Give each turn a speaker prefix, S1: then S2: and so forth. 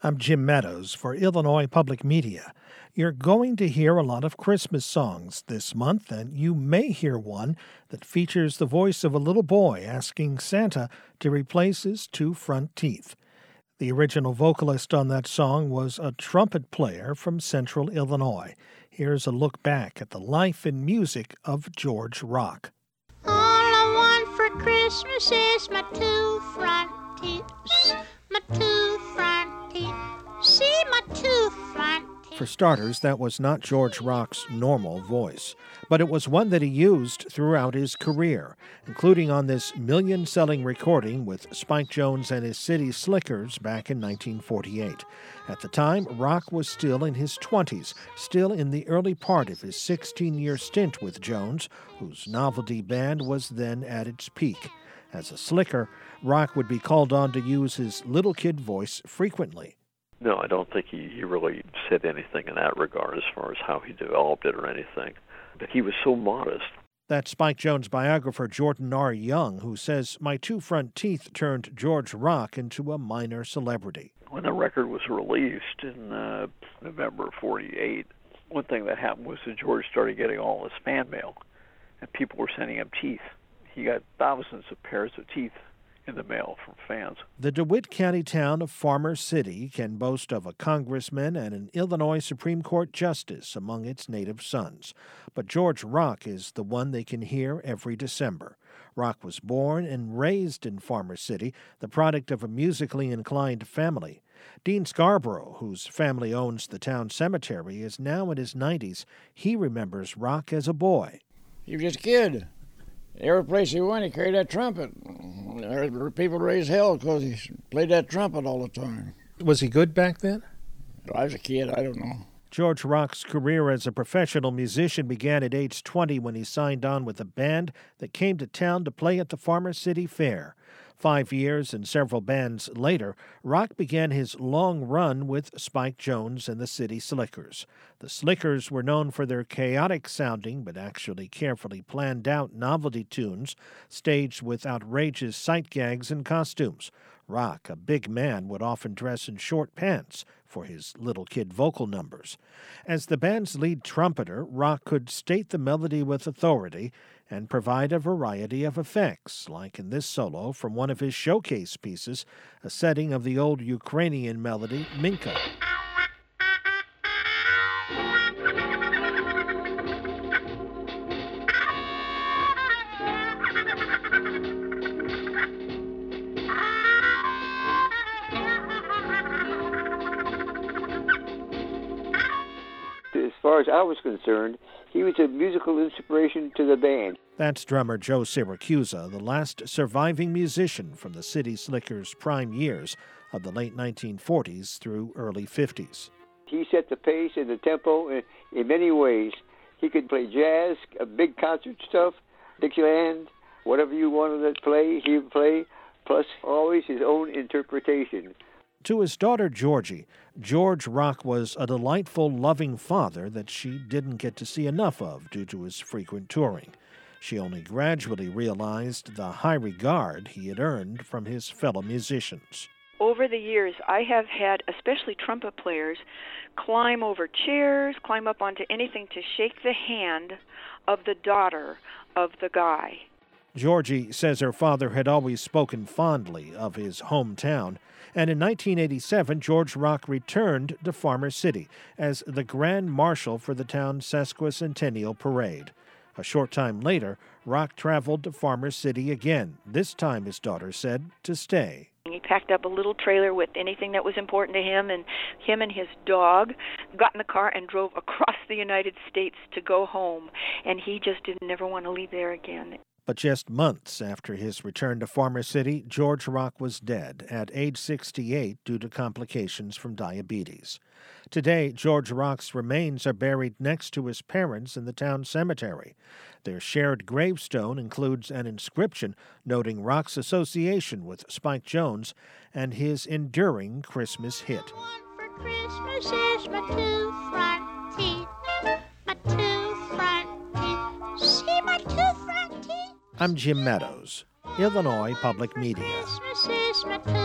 S1: I'm Jim Meadows for Illinois Public Media. You're going to hear a lot of Christmas songs this month, and you may hear one that features the voice of a little boy asking Santa to replace his two front teeth. The original vocalist on that song was a trumpet player from Central Illinois. Here's a look back at the life and music of George Rock.
S2: All I want for Christmas is my two front teeth. My two front teeth. See my two front teeth.
S1: For starters, that was not George Rock's normal voice, but it was one that he used throughout his career, including on this million-selling recording with Spike Jones and his City Slickers back in 1948. At the time, Rock was still in his 20s, still in the early part of his 16-year stint with Jones, whose novelty band was then at its peak. As a slicker, Rock would be called on to use his little kid voice frequently.
S3: No, I don't think he really said anything in that regard as far as how he developed it or anything. But he was so modest.
S1: That's Spike Jones biographer Jordan R. Young, who says my two front teeth turned George Rock into a minor celebrity.
S3: When the record was released in November of '48, one thing that happened was that George started getting all this fan mail, and people were sending him teeth. He got thousands of pairs of teeth in the mail from fans.
S1: The DeWitt County town of Farmer City can boast of a congressman and an Illinois Supreme Court justice among its native sons. But George Rock is the one they can hear every December. Rock was born and raised in Farmer City, the product of a musically inclined family. Dean Scarborough, whose family owns the town cemetery, is now in his 90s. He remembers Rock as a boy.
S4: He was just a kid. Every place he went, he carried that trumpet. People raised hell because he played that trumpet all the time.
S1: Was he good back then?
S4: I was a kid, I don't know.
S1: George Rock's career as a professional musician began at age 20 when he signed on with a band that came to town to play at the Farmer City Fair. 5 years and several bands later, Rock began his long run with Spike Jones and the City Slickers. The Slickers were known for their chaotic-sounding but actually carefully planned-out novelty tunes staged with outrageous sight gags and costumes. Rock, a big man, would often dress in short pants for his little kid vocal numbers. As the band's lead trumpeter, Rock could state the melody with authority and provide a variety of effects, like in this solo from one of his showcase pieces, a setting of the old Ukrainian melody, Minka.
S5: As far as I was concerned, he was a musical inspiration to the band.
S1: That's drummer Joe Siracusa, the last surviving musician from the City Slickers' prime years of the late 1940s through early 50s.
S5: He set the pace and the tempo in many ways. He could play jazz, big concert stuff, Dixieland, whatever you wanted to play, he would play, plus always his own interpretation.
S1: To his daughter Georgie, George Rock was a delightful, loving father that she didn't get to see enough of due to his frequent touring. She only gradually realized the high regard he had earned from his fellow musicians.
S6: Over the years, I have had, especially trumpet players, climb over chairs, climb up onto anything to shake the hand of the daughter of the guy.
S1: Georgie says her father had always spoken fondly of his hometown, and in 1987, George Rock returned to Farmer City as the Grand Marshal for the town's sesquicentennial parade. A short time later, Rock traveled to Farmer City again, this time, his daughter said, to stay.
S6: He packed up a little trailer with anything that was important to him and his dog got in the car and drove across the United States to go home, and he just didn't ever want to leave there again.
S1: But just months after his return to Farmer City, George Rock was dead at age 68 due to complications from diabetes. Today, George Rock's remains are buried next to his parents in the town cemetery. Their shared gravestone includes an inscription noting Rock's association with Spike Jones and his enduring Christmas hit.
S2: For Christmas is my two front teeth. My two front teeth. See my two front teeth?
S1: I'm Jim Meadows, Illinois Public Media.
S2: Christmas is my two